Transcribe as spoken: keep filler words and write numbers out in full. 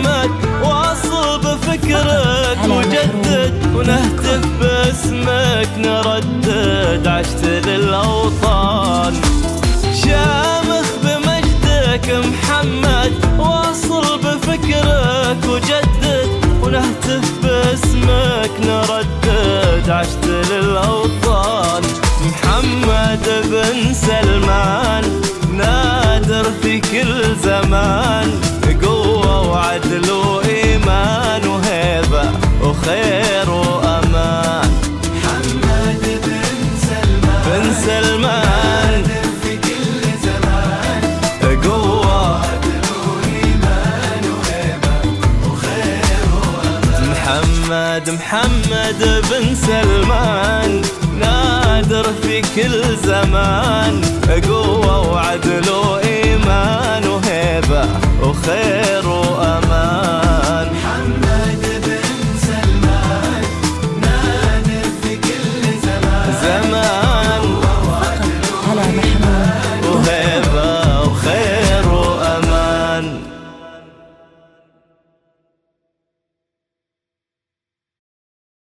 محمد واصل بفكرك وجدد، ونهتف باسمك نردد عشت للأوطان. شامخ بمجدك محمد واصل بفكرك وجدد، ونهتف باسمك نردد عشت للأوطان. محمد بن سلمان نادر في كل زمان، قوة وعدل وإيمان وهيبة وخير وأمان. محمد بن سلمان بن سلمان نادر في كل زمان، قوة وعدل وإيمان وهيبة وخير وأمان. محمد محمد بن سلمان نادر في كل زمان، قوة وعدل وإيمان وهيبة وخير وأمان.